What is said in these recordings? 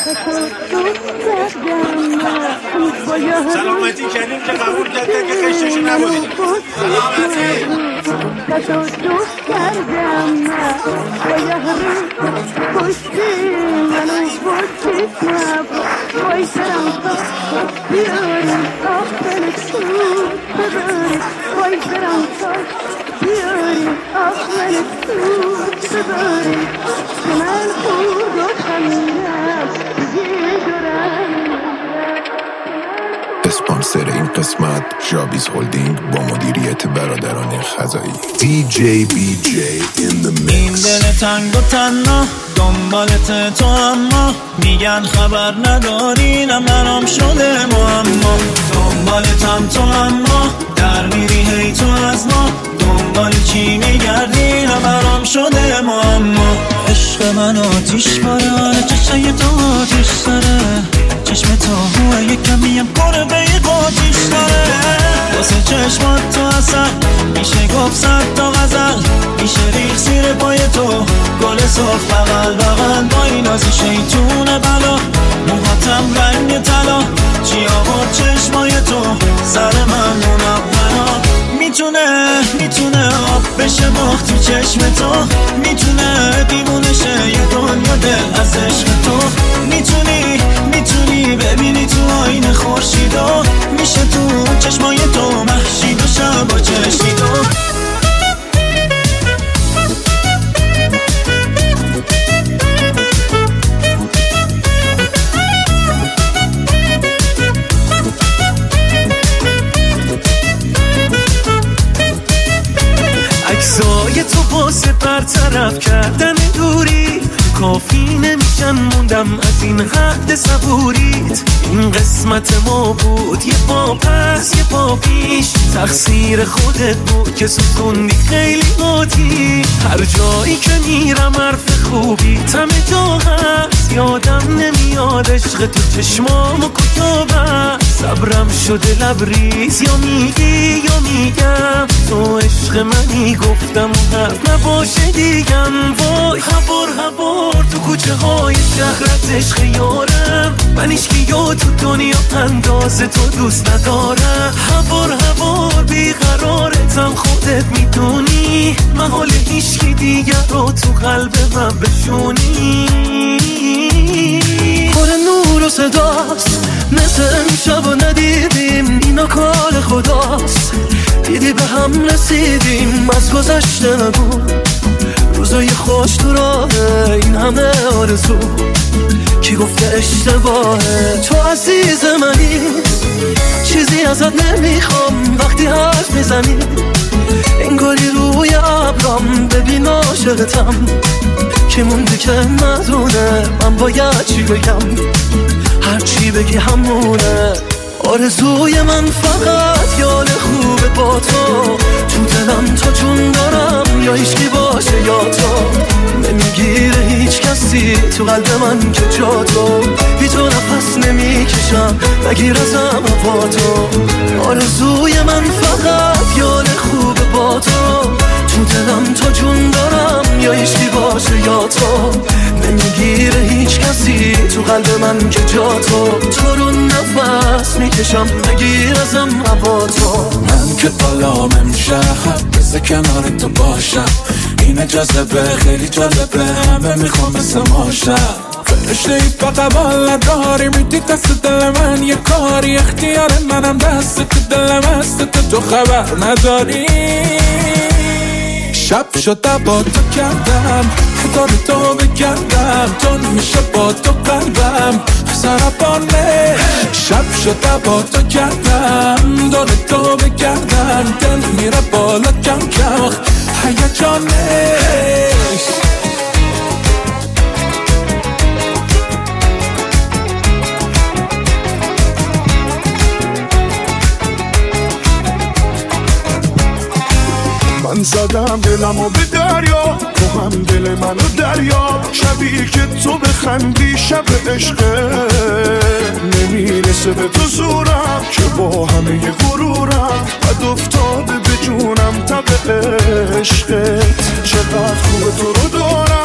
سلامتی کردیم که قبول کرده که خشتشو نبودید. کتو دوست کردم پشتی منو پشتیت نبود وای سرم تا بیاری آخر تو ببری وای سرم تا بیاری آخر تو ببری من خود و خمیدم یه دورم. اسپانسر این قسمت ژابیز هولدینگ با مدیریت برادران خزایی. DJ BJ in the mix. این دل تنگ و تنها دنبالت تو اما میگن خبر نداری نه منم شده معما. دنبالتم تو اما در میری هی تو از ما دنبال چی میگردی نه منم شده معما. عشق من آتیش باره چشای تو آتیش داره چشم تو هوه یک کمیم گره به یک آتیش داره واسه چشمات تو اصل میشه گفت صد تا غزل میشه ریخ زیر پای تو گل سرخ بغل بغل با این آزی شیطون بلا موهاتم رنگ طلا چی آورد چشمای تو سر من منورا میتونه آب بشه باخت تو چشم تو میتونه دیوونه شه یه دنیا دل از عشق تو میتونی ببینی تو آینه خورشیدو میشه تو چشمای تو محشید و شب و چشیدو. عکسای تو واسه برطرف کردن دوری کافی نمیشن موندم از این حد صبوریت. این قسمت ما بود یه پا پس یه پا پیش تقصیر خودت بود که سوزوندی خیلی قاطی. هر جایی که میرم حرف خوبی همه جا هست یادم نمیاد عشق تو چشمامو کجا بست. صبرم شده لبریز یا میگی یا میگم تو عشق منی گفتم و حرف نباشه دیگم. وای هوار تو کوچه های شهرت عشق یارم من ایشکی یا تو دنیا انداز تو دوست ندارم. هوار بیقرارتم خودت میدونی محال ایشکی دیگر رو تو قلب من بشونی. پر نور و صداست مثل امشب و ندیدیم اینا کار خداست. دیدی به هم رسیدیم از گذشته نگو روزای خوش تو راهه این همه آرزو کی گفته اشتباهه. تو عزیز منی چیزی ازت نمیخوام وقتی حرف میزنی انگاری روی ابرام ببین عاشقتم که مونده که ندونه من باید چی بگم هر چی بگی همونه. آرزوی من فقط یاد خوبه با تو دلم تا جون دارم یا هیچکی باشه یا تو نمیگیره هیچ کسی تو قلب من که جا تو بی تو نفس نمیکشم نگیر ازم با تو. آرزوی من فقط یاد خوبه با تو دلم تا جون دارم یا هیچکی باشه یا تو نمیگیره هیچ کسی تو قلب من که جا تو رو نفس میکشم نگیر ازم با تو. من که بالام امشب بزه کنار تو باشم این جذبه خیلی جالبه همه میخوام مثل ماشم فرشته ای فقط بالا داری میدی دست دل من یه کاری اختیار منم دست تو دلم هست تو خبر نداری. شب شده با تو کردم خدا تو بگردم تو میشه با تو قلبم سرپانه. شب شده با تو کردم دور تو بگردم دل میره بالا کم کم هیجانه. من زدم دلمو به دریا تو هم دل منو دریا شبیه که تو بخندی شب عشقه نمیرسه به تو زورم که با همه غرورم بد افتاده به جونم تب عشقت چقدر خوب تو رو دارم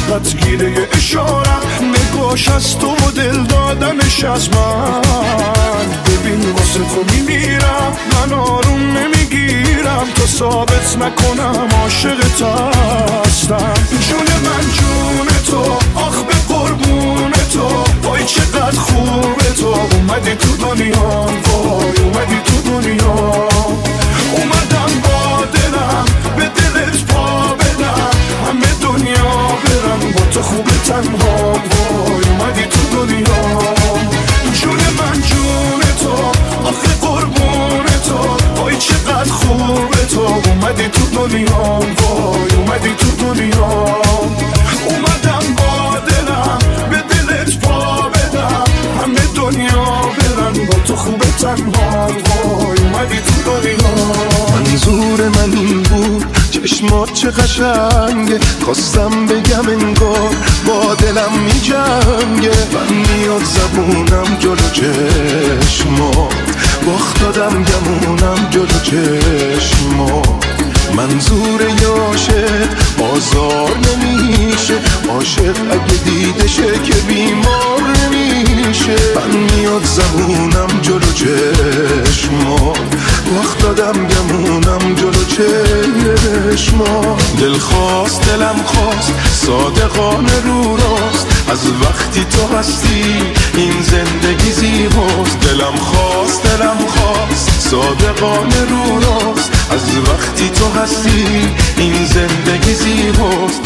عشقت گیره اشارم، نگاش از تو و دل دادنش از من. ببین واسه تو میمیرم، من آروم نمیگیرم تا ثابت نکنم عاشقت هستم. جون من جون تو، آخ به قربون تو، وای چقدر خوبه تو، اومدی تو دنیا، وای اومدی تو دنیا. اومدم با دلم به دلت پا بدم، همه دنیا برم با تو خوبه تنها، وای اومدی تو دنیا. جون من جون تو، آخه قربون تو، وای چقدر خوبه تو، اومدی تو دنیا، وای اومدی تو دنیا. اومدم با دلم به دلت پا بدم، همه دنیا برن با تو خوبه تنها، وای اومدی تو دنیا. منظور من این بود چشمات چه قشنگه، خواستم بگم انگار با دلم می جنگه. من میاد زبونم جلو چشمات، باخت دادم گمونم جلو چشمات. منظور عاشق آزار نمیشه، عاشق اگه دیده شه که بیمار نمیشه. من میاد زبونم جلو چشمات، وقت دادم گمونم جلو چشمات. دل خواست دلم خواست صادقانه رو راست، از وقتی تو هستی این زندگی زیباست. دلم خواست دلم خواست صادقانه رو راست، از وقتی تو هستی این زندگی زیباست.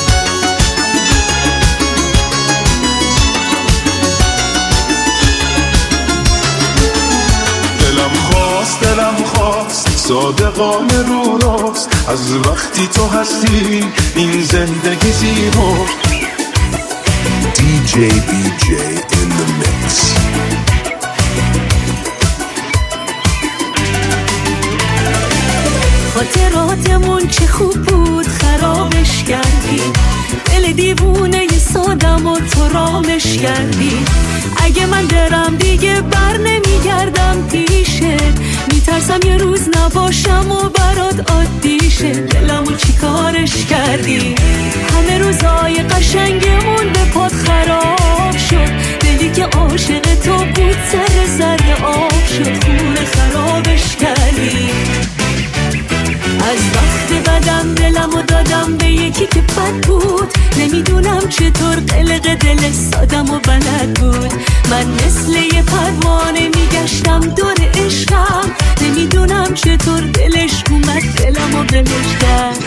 دلم خواست صادقانه رو راست، از وقتی تو هستی این زندگی زیباست. DJ BJ in the mix. خاطراتمون چه خوب بود خرابش کردی، دل دیوونه ی سادم و تو رامش کردی. اگه من درم دیگه بر نمیگردم پیشت، میترسم یه روز نباشم و برات عادی شه. دلمو چی کارش کردی، همه روزای قشنگمون به پات خراب شد. دلی که عاشق تو بود سر زرد آب شد، خونه خرابش کردی. از وقت بدم دلمو دادم به یکی که بد بود، نمیدونم چطور قلق دل سادم و بلد بود. من مثل یه پروانه میگشتم دور عشقم، نمیدونم چطور دلش اومد دلمو بلش کرد.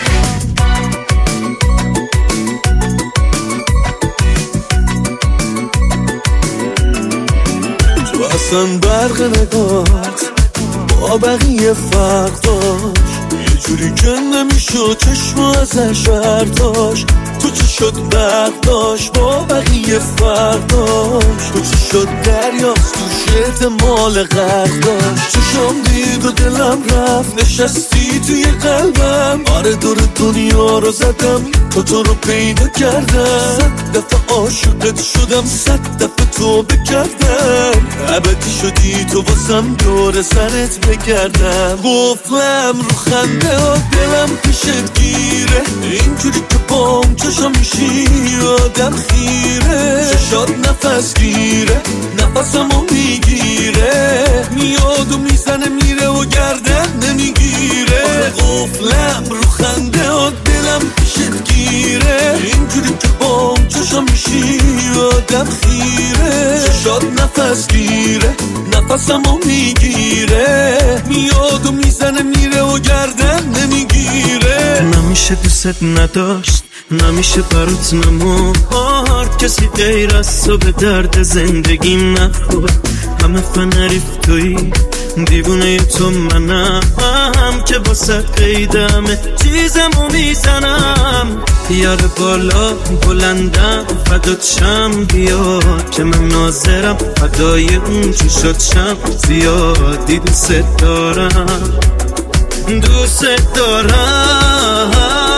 تو اصلا برق نگات با بقیه فرق داشت، یه جوری که نمیشد چشم ازش برداشت. تو چی شد برق داشت با بقیه فرق داشت، تو چی شد دریاست تو شرط مال غرق داشت. چشم دید و دلم رفت نشستی توی قلبم، آره دور دنیا رو زدم تا تو رو پیدا کردم. 100 دفعه عاشقت شدم 100 دفعه تو بکردم، ابدی شدی تو واسم دور سرت بگردم. گفتم رو خنده ها دلم پیشت گیره، اینجوری که بام چشم میشی آدم خیره. چشات نفس گیره نفسمو میگیره، میاد و میزنه میره و گردن نمیگیره. قفلم رو خنده ها دلم پیشت گیره، اینجوری که بام چشم میشی آدم خیره. چشات نفس گیره نفسمو میگیره، میاد و میزنه میره و گردن نمیگیره. نمیشه دوست نداشت نمیشه برات نمورد، کسی غیر از تو به درد زندگیم نخورد. همه فنریف توی دیوونه تو منم، که واسه قیدمه چیزمو میزنم. یار بالا بلندم فدات شم بیاد، که من ناظرم فدای اون چشات شم. زیادی دوست دارم دوست دارم،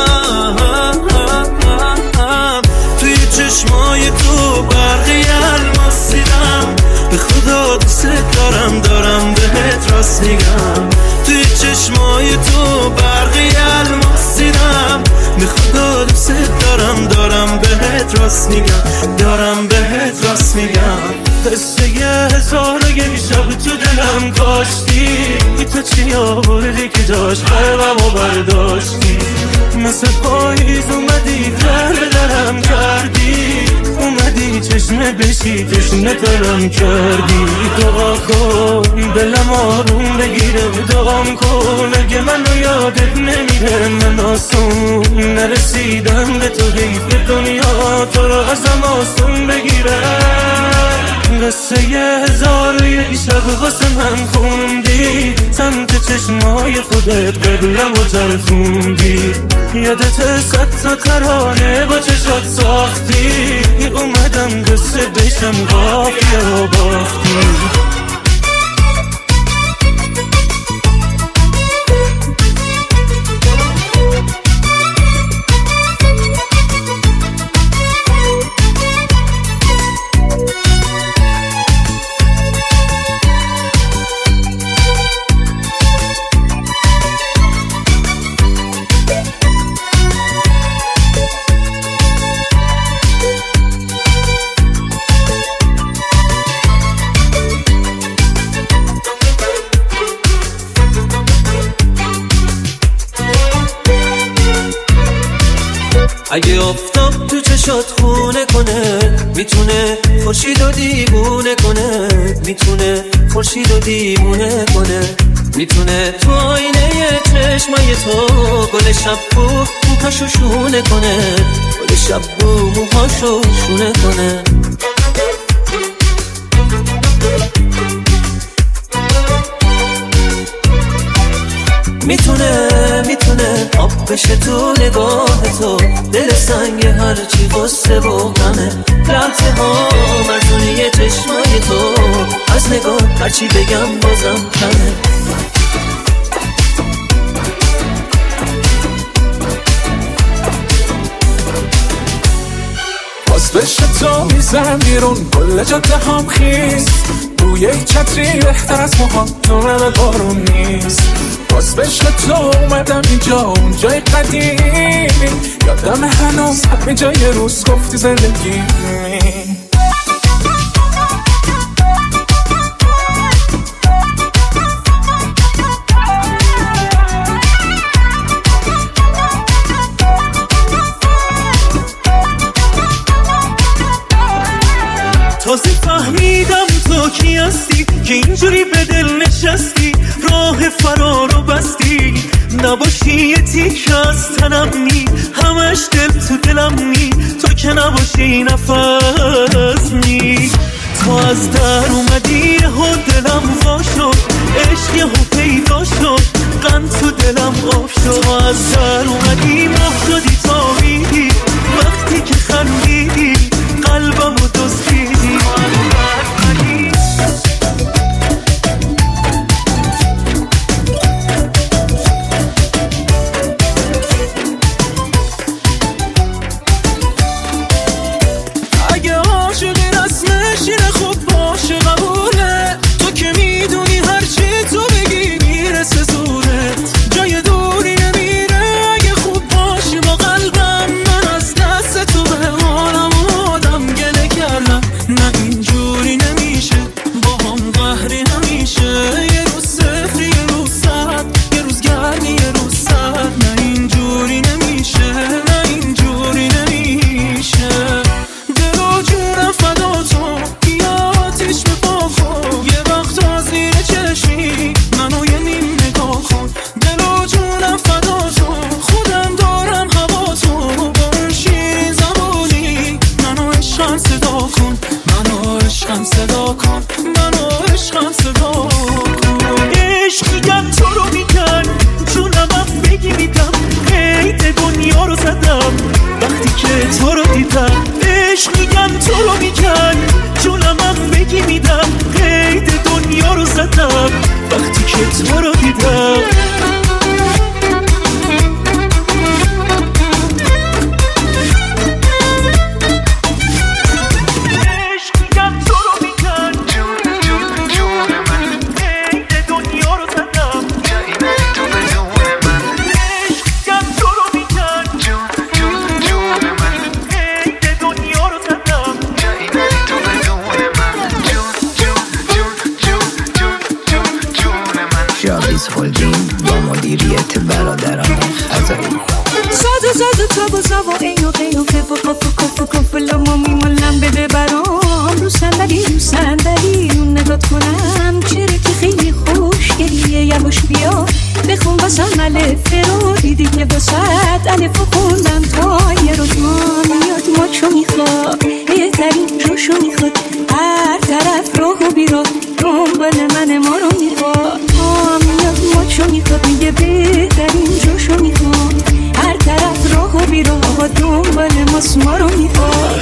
توی چشمای تو برقی الماس دیدم. به خدا دوست دارم دارم بهت راست میگم، توی چشمای تو برقی الماس دیدم. به خدا دوست دارم دارم بهت راست میگم قصه 1001 شب تو دلم کاشتی تو چی آوردی که جاش قلبمو برداشتی مثل پاییز اومدی در به درم کردی اومدی چشمه بشی تشنه ترم کردی دعا کن دلم آروم بگیره دعام کن اگه منو یادت نمیره من آسون نرسیدم به تو حیف دنیا تو رو ازم آسون بگیره قصه 1001 شب واسه من خوندی سمت چشمای خودت قبلم و چرخوندی یادت 100 تا ترانه با چشات ساختی اومدم قصه بشم قافیه و باختی اگه آفتاب تو چشات خونه کنه میتونه خورشید و دیوونه کنه میتونه خورشید و دیوونه کنه میتونه تو آینه چشمای تو گل شب و موهاشو شونه کنه گل شب و موهاشو شونه کنه میتونه آب بشه تو نگاه تو دل سنگ هرچی غصه و غمه لحظه ها مرزونی چشمای تو از نگاه هرچی بگم بازم کمه باز بشه تو میزن بیرون کل جاده هم خیز بوی چتری بهتر از موها نورم بارون نیست باز بشه تو اومدم اینجا اون جای قدیمی یادم هنوز همه جای روز گفتی زندگی تازه فهمیدم تو کی هستی که اینجوری به دل نشستی راه فرارو بستی نباشی یه تیک از تنم نی همش دل تو دلم نی تو که نباشی نفس نی تو از در اومدی و دلم وا شد عشق یهو پیدا شد قند تو دلم آب شد تو از در اومدی ماه شدی تابیدی وقتی که خندیدی قلبم رو دزدیدی جابیز هولدینگ با مدیریت برادران خزایی. زاد تا بزا و اینو فکو لامو میمالم بده برام رو صندلی اون نداد کنم چرا که خیلی خوشگلیه یواش بیا بخون باسم الف رو دیدی که واسط الف خوندم تا یه روز ما میاد ماچو میخواد بهترین جوشو میخواد هر طرف راه و بیراه دنبال من ما رو میخواد ما میاد ماچو میخواد میگه بهترین جوشو میخواد هر طرف راه و بیراه دنبال ما رو میخواد.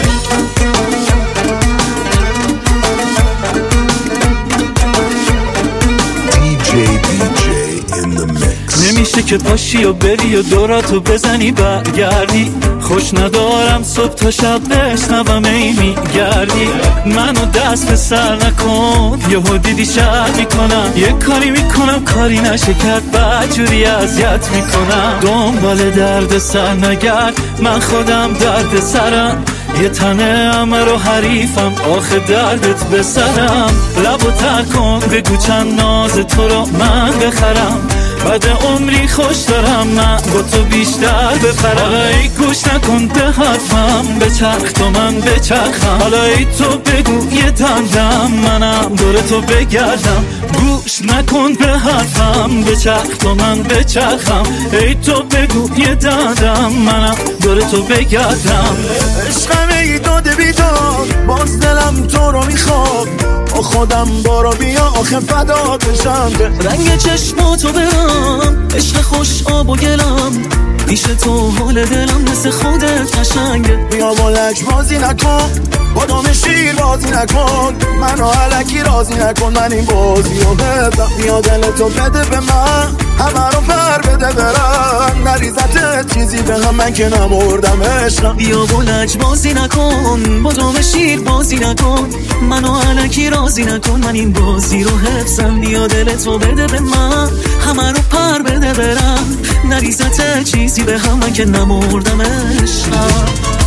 نمیشه که پاشی و بری و دوراتو بزنی برگردی خوش ندارم صبح تا شب بشنوم ای میگردی منو دست به سر نکن یهو دیدی شر میکنم یه کاری میکنم کاری نشه کرد بدجوری اذیت میکنم دنبال درد سر نگرد من خودم درد سرم یه تنه همه رو حریفم آخه دردت به سرم لبو تر کن بگو چند ناز تو رو من بخرم بعد عمری خوش دارم من با تو بیشتر بپرم حالا ای گوش نکن به حرفم بچرخ تو من بچرخم حالا ای تو بگو یه دندم منم دور تو بگردم گوش نکن به حرفم بچرخ تو من بچرخم ای تو بگو یه دندم منم دور تو بگردم عشقم ای داده بیداد باز دلم تو رو میخواد با خودم بارا بیا آخه فدا بشم رنگ چشماتو برم عشق خوش آب و گلم پیش تو حال دلم مثل خودت قشنگه بیا با لج بازی نکن با دام شیر بازی نکن منو علکی راضی نکن من این بازی رو بدم بیا دلتو بده به من همه رو پر بده برم نریزت چیزی به هم من که نمردم عشقم بیا با لج بازی نکن با دام شیر بازی نکن منو علکی راضی نکن من این بازی رو حفظم بیا دلتو بده به من همه رو پر بده برم نریزت چیزی به هم من که نمردم عشقم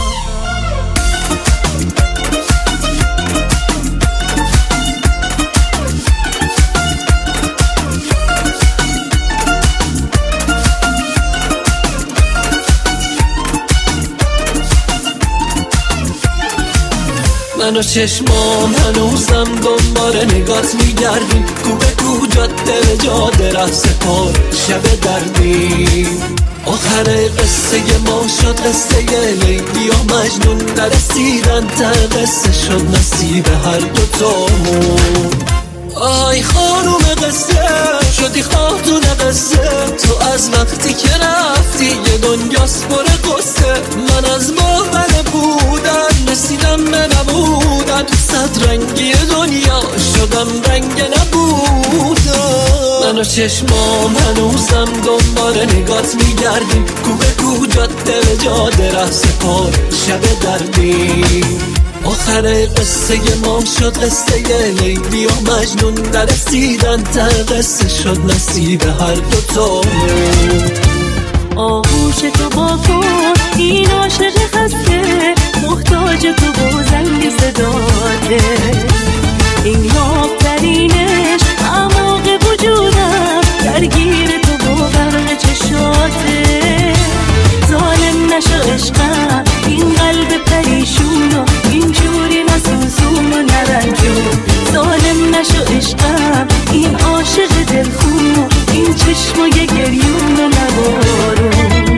من و چشمام هنوزم دنبال نگات میگردیم کو به کو جاده ره سپار شب دردیم آخر قصه ما شد قصه لیلی و مجنون نرسیدن ته قصه شد نصیب هر دوتامون آی خانوم قصه شدی خاتون قصه تو از وقتی که رفتی یه دنیاست پر قصه من از باور بودن رسیدم به نبودن تو صد رنگی دنیا شدم رنگ نبودن من و چشمام هنوزم دنبال نگات میگردیم کو به کو جاده ره سپار شب دردیم آخر قصه ما شد قصه لیلی و مجنون نرسیدن ته قصه شد نصیب هر دوتامون آغوش تو با کن این عاشق خسته محتاج تو با زنگ صداته این یابترینش اعماق وجودم درگیر تو با غرق چشاته ظالم نشو عشقم این قلب پریشون و این جوری نسوزون و نرنجون ظالم نشو عشقم این عاشق دلخون و این چشمای گریون و نبارون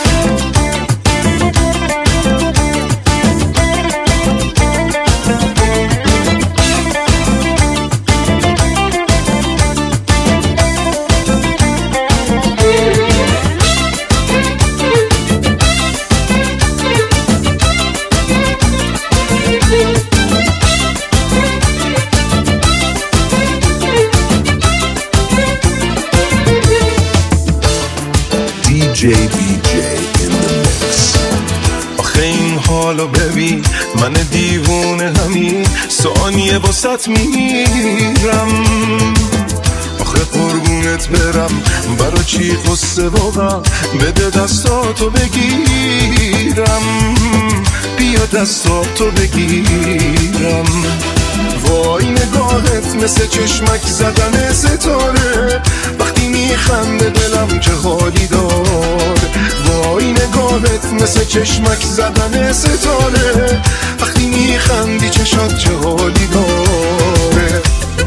آخه این حالو ببین من دیوونه همین ثانیه واسط میمیرم آخه قربونت برم برا چی قصه واقعا بده دستاتو بگیرم بیا دستاتو بگیرم وای نگاهت مثل چشمک زدن ستاره وقتی وقتی میخنده دلم چه حالی داره، وای نگاهت مثل چشمک زدن ستاره، وقتی میخندی چشات چه حالی داره.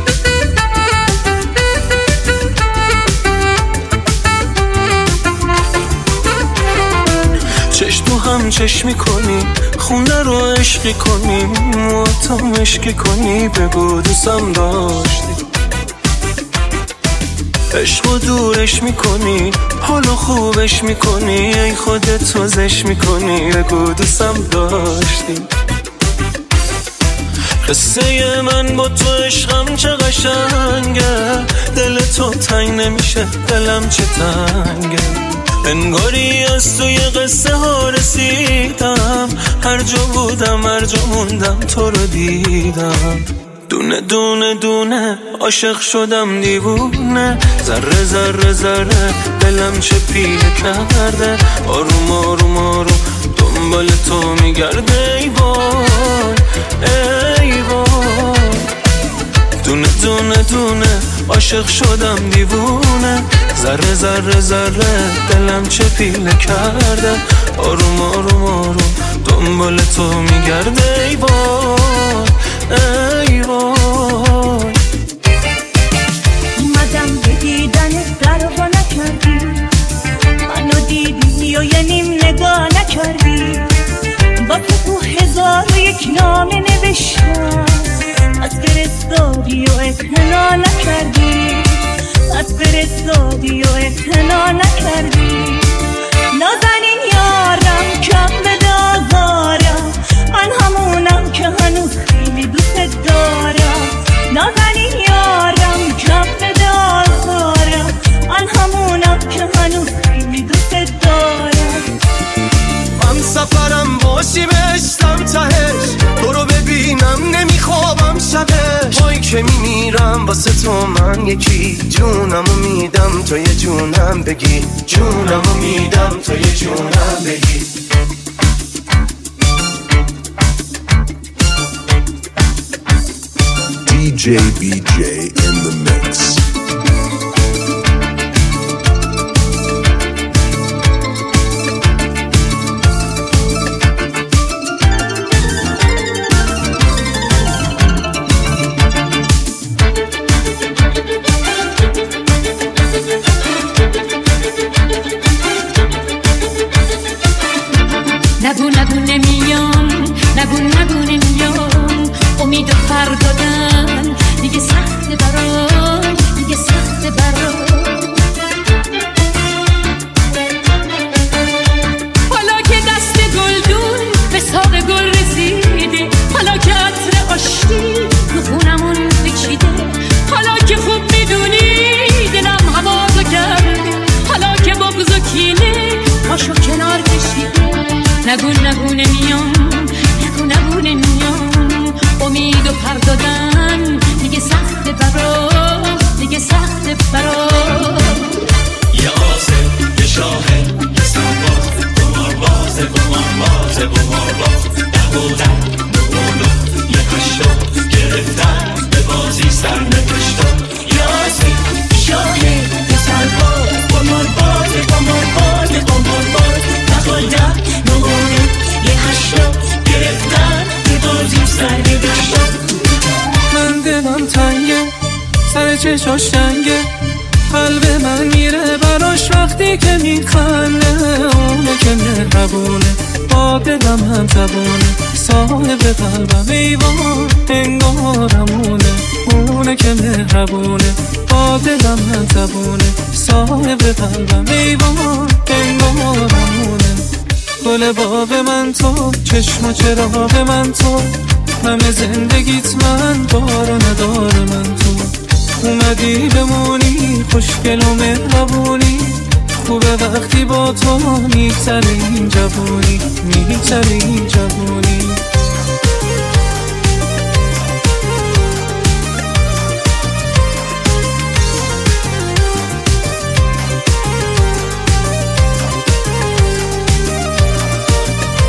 چشم تو هم چشمی کنی، خونه رو عشقی کنی، مواتو مشکی کنی، بگو دوستم داشتی. عشقو دورش میکنی، حالو خوبش میکنی، ای خودت وزش میکنی، بگو دوستم داشتی. قصه من با تو عشقم چه قشنگه، دل تو تنگ نمیشه دلم چه تنگه، انگاری از توی قصه ها رسیدم، هر جا بودم هر جا موندم تو رو دیدم، دونه دونه دونه عاشق شدم دیوونه، ذره ذره ذره دلم چه پیله کرده، آروم آروم آروم دنبال تو میگرده، ای وای ای وای، دونه دونه دونه عاشق شدم دیوونه، ذره ذره ذره دلم چه پیله کرده، آروم آروم آروم دنبال تو میگرده، ای وای ای وای. اومدم به دیدنت قربا نکردی، منو دیدی و یه نیم نگاه نکردی، با تو 1001 نامه نوشتم، از فرستادی و اعتنا نکردی، از فرستادی و اعتنا نکردی، نازنین یارم کم به دازارم، من همونم که هنوز خیلی دوست دارم، نازنین یارم کم به دازارم، من همونم که هنوز خیلی دوست دارم. من سفرم باشی بشتم تهش، تو رو ببینم نمیخوابم شبش، وای که میمیرم واسه تو من یکی، جونمو میدم تو یه جونم بگی، جونمو میدم تو یه جونم بگی. DJ BJ in the mix. نگو نگو نمیام، نگو نگو نمیام، امید فردا دادن دیگه سخته برام، دیگه سخته برام، حالا که دست گلدون به ساق گل رسیده، حالا که عطر آشتی تو خونمون بکشیده، حالا که خوب میدونی دلم هوازو کرده، حالا که بغض و کینه پاشو کنار کشیده، نگو نگو نمیام، نگو نگو نمیام، امید و پر دادن دیگه سخته برام، دیگه سخته برام. یه آسه، یه شاهد، یه سنباز، قماربازه، قماربازه، قمارباز، نبودن، نبولو، یه هشتا، گرفتن، به بازی سر نکشتا. یه آسه، یه شاهد، یه سنباز، قماربازه، قماربازه، قمارباز، نبودن، نبولو، یه هشتا، گرفتن، به بازی سر نکشتا. من دلم تنگه، سر چشاش تنگه، قلب من میره براش وقتی که میخنده، اونه که مهربونه با دلم هم تبونه، صاحب قلبم ایوان انگارمونه، اونه که مهربونه با دلم هم تبونه، صاحب قلبم ایوان انگارمونه، گل باغ من تو، چشم و چراغ من تو، همه زندگیت من، دار و ندار من تو، اومدی بمونی خوشگل و مهربونی، خوبه وقتی با تو میگذره این جوونی، میگذره این جوونی.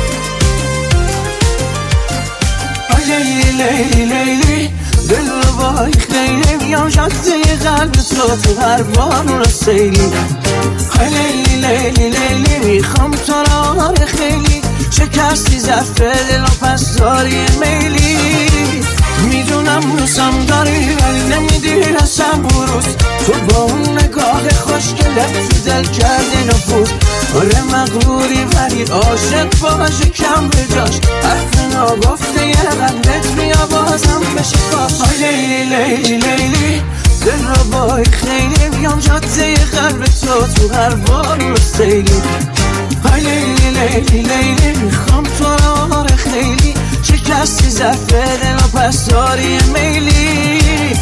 لیلی لیلی دل با وای خیلی میام جاده قلب تو هر بارون سیلی های لیلی لیلی لیلی میخوام تو را خیلی شکستی زفت دل و پس داری میلی میدونم روزم داری ولی نمیدی رسم بروز تو با اون نگاه خوشگلت تو دل کردی نفوذ آره مغروری ولی عاشق باشه کم به جاش حرف ناگفته یه قلبت بیا بازم بشه باش های لیلی لیلی لیلی دل رو بای خیلی بیام جاده قلب تو هر بار رو سیلی های لیلی لیلی لیلی میخوام تو را خیلی شکستی ظرف دل و پس داری میلی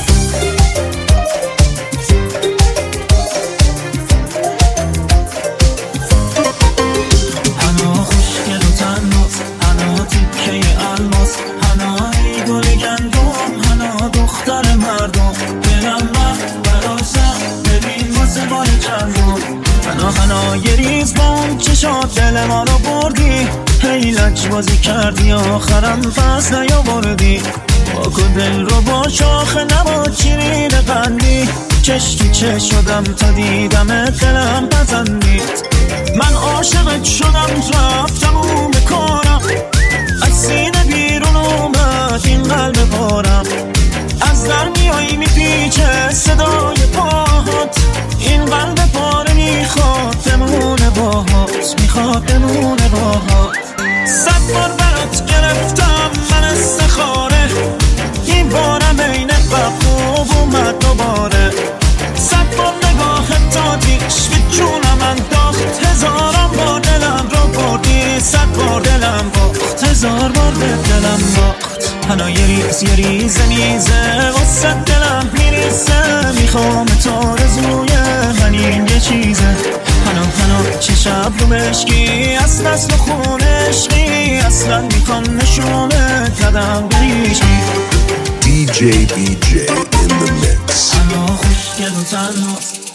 هنا خوشگل و تناس هنا تیکه الماس هنایی گل گندم هنا دختر مردم دلم وقت براسم ببین واسه بار چندم هنا یه ریز با اون چشات دل ما رو بردی هی لج بازی کردی آخرم پس نیاوردی با دل رو با شاخه نبا چیرین قندی چش تو چش شدم تا دیدم دلم پسندید من عاشقت شدم رفتم و بکارم از سینه بیرون اومد این قلب پارم از در میایی میپیچه صدای پاهات این قلب پاره میخواد بمونه باهات میخواد بمونه باهات 100 بار برات گرفتم من استخاره این بارم این خوب اومد دوباره 100 بار نگاهت دادیش به جونم انداخت هزارم بار دلم رو بردی 100 بار دلم باخت 1000 بار به دلم باخت هنا یه ریزه میزه واسه دلم میریزه میخوام تا رزوی همین یه چیزه هنا چه شب رو مشکی از نسل خونشکی اصلا میخوام نشونه کدم بریشی DJ in the mix. هنا خوشگل و تناس